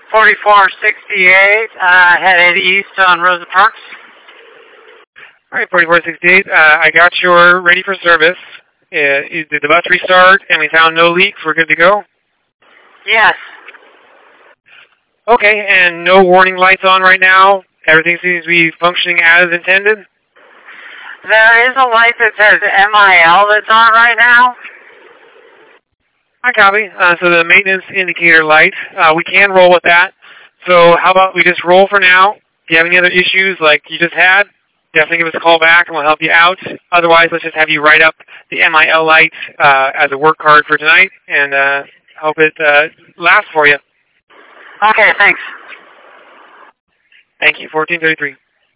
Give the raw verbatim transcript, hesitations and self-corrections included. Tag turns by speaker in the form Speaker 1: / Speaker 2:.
Speaker 1: forty-four sixty-eight, uh, headed east on Rosa Parks.
Speaker 2: All right, forty-four sixty-eight, uh, I got your ready for service. Uh, did the bus restart and we found no leaks? We're good to go?
Speaker 1: Yes.
Speaker 2: Okay, and no warning lights on right now? Everything seems to be functioning as intended?
Speaker 1: There is a light that says M I L that's on right now.
Speaker 2: I copy. Uh, so the maintenance indicator light, uh, we can roll with that. So how about we just roll for now? If you have any other issues like you just had, definitely give us a call back and we'll help you out. Otherwise, let's just have you write up the M I L light uh, as a work card for tonight and uh, hope it uh, lasts for you.
Speaker 1: Okay, thanks.
Speaker 2: Thank you. fourteen thirty-three.